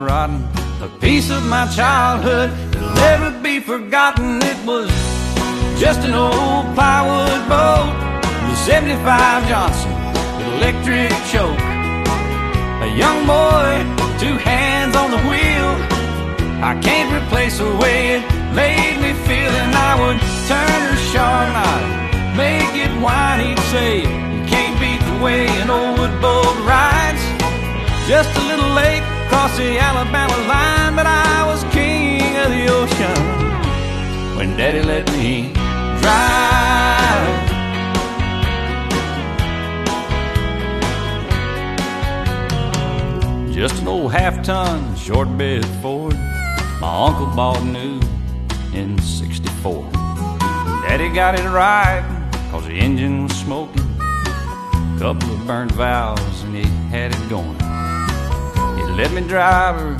rotten, a piece of my childhood that'll never be forgotten. It was just an old plywood boat, the 75 Johnson with electric choke. A young boy, 2 hands on the wheel. I can't replace the way it made me feel. And I would turn her sharp and I'd make it whine. He'd say, you can't beat the way an old wood boat rides. Just a little late across the Alabama line, but I was king of the ocean when Daddy let me drive. Just an old half-ton short bed Ford my uncle bought new in '64. Daddy got it right, cause the engine was smoking, couple of burned valves, and he had it going. He let me drive her